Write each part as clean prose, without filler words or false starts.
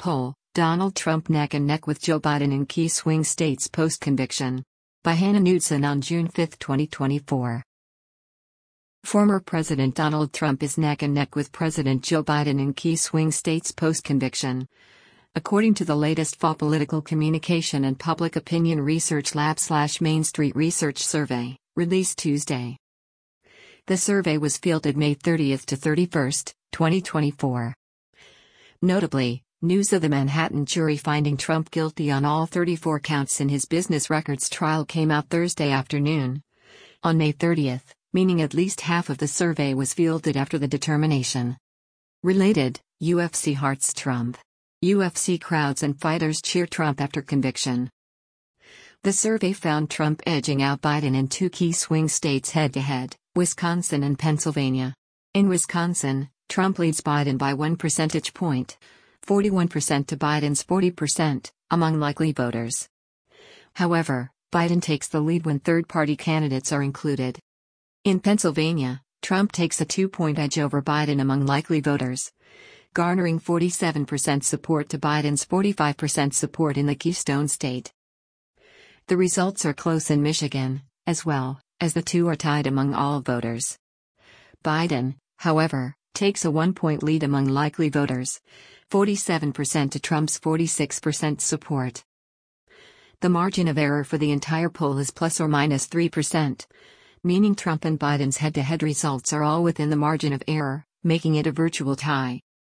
poll, Donald Trump neck and neck with Joe Biden in key swing states post-conviction. By Hannah Knudsen on June 5, 2024. Former President Donald Trump is neck and neck with President Joe Biden in key swing states post-conviction. According to the latest fall Political Communication and Public Opinion Research Lab / Main Street Research Survey, released Tuesday. The survey was fielded May 30 to 31, 2024. Notably, news of the Manhattan jury finding Trump guilty on all 34 counts in his business records trial came out Thursday afternoon. On May 30, meaning at least half of the survey was fielded after the determination. Related, UFC hearts Trump. UFC crowds and fighters cheer Trump after conviction. The survey found Trump edging out Biden in two key swing states head-to-head, Wisconsin and Pennsylvania. In Wisconsin, Trump leads Biden by 1 percentage point, 41% to Biden's 40%, among likely voters. However, Biden takes the lead when third-party candidates are included. In Pennsylvania, Trump takes a 2-point edge over Biden among likely voters, garnering 47% support to Biden's 45% support in the Keystone State. The results are close in Michigan, as well, as the two are tied among all voters. Biden, however, takes a 1-point lead among likely voters, 47% to Trump's 46% support. The margin of error for the entire poll is plus or minus 3%, meaning Trump and Biden's head-to-head results are all within the margin of error, making it a virtual tie.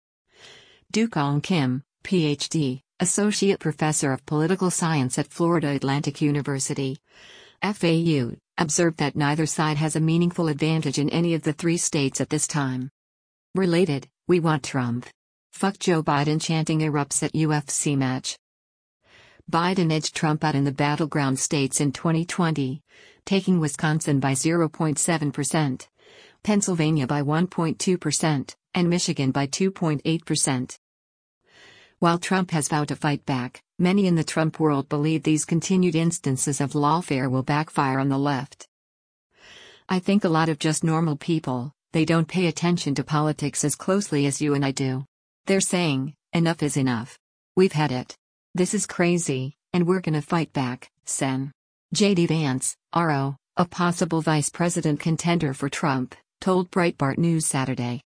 Dukong Kim, Ph.D., Associate Professor of Political Science at Florida Atlantic University, FAU, observed that neither side has a meaningful advantage in any of the three states at this time. Related, we want Trump. Fuck Joe Biden chanting erupts at UFC match. Biden edged Trump out in the battleground states in 2020, taking Wisconsin by 0.7%, Pennsylvania by 1.2%, and Michigan by 2.8%. While Trump has vowed to fight back, many in the Trump world believe these continued instances of lawfare will backfire on the left. I think a lot of just normal people, they don't pay attention to politics as closely as you and I do. They're saying, enough is enough. We've had it. This is crazy, and we're gonna fight back, Sen. J.D. Vance, RO, a possible vice president contender for Trump, told Breitbart News Saturday.